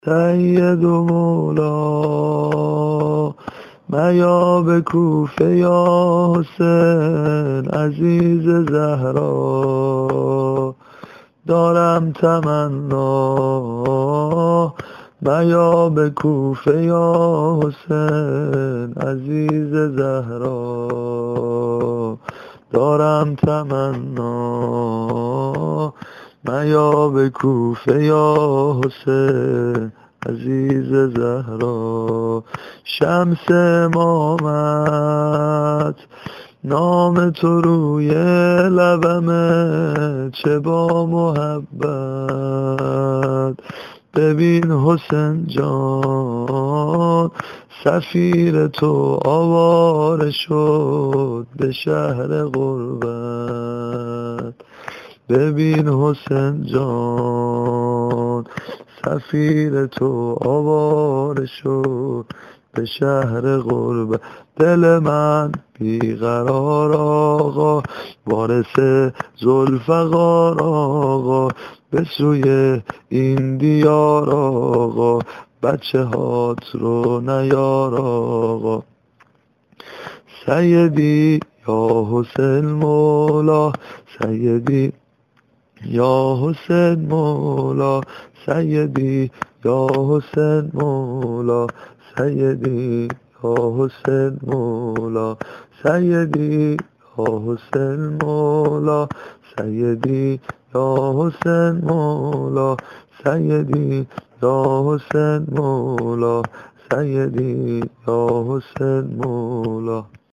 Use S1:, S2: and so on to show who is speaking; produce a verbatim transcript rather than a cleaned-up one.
S1: سید و مولا میا به کوفه یا حسین عزیز زهرا، دارم تمنا میا به کوفه یا حسین عزیز زهرا، دارم تمنا میا به کوفه یا حسین عزیز زهرا. شمس امامت نام تو روی لبمه، چه با محبت ببین حسین جان، سفیر تو آواره شد به شهر غربت. ببین حسین جان، سفیر تو آواره شد به شهر غربت. دل من بیقرار آقا، وارث ذوالفقار آقا، به سوی این دیار آقا، بچه هات رو نیار آقا. سیدی یا حسین مولا، سیدی یا حسین مولا، سیدی یا حسین مولا، سیدی یا حسین مولا، سیدی یا حسین مولا، سیدی یا حسین مولا، سیدی یا حسین مولا، سیدی یا حسین مولا.